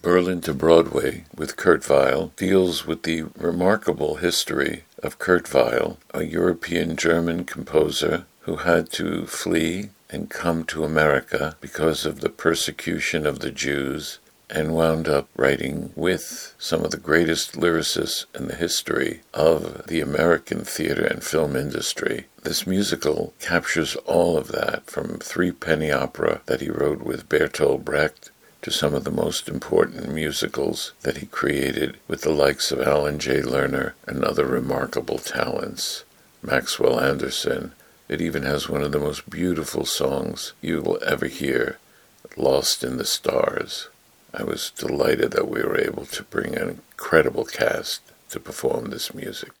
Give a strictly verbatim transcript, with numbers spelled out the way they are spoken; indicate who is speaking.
Speaker 1: Berlin to Broadway with Kurt Weill deals with the remarkable history of Kurt Weill, a European-German composer who had to flee and come to America because of the persecution of the Jews, and wound up writing with some of the greatest lyricists in the history of the American theater and film industry. This musical captures all of that, from Three Penny Opera that he wrote with Bertolt Brecht to some of the most important musicals that he created with the likes of Alan J. Lerner and other remarkable talents. Maxwell Anderson. It even has one of the most beautiful songs you will ever hear, Lost in the Stars. I was delighted that we were able to bring an incredible cast to perform this music.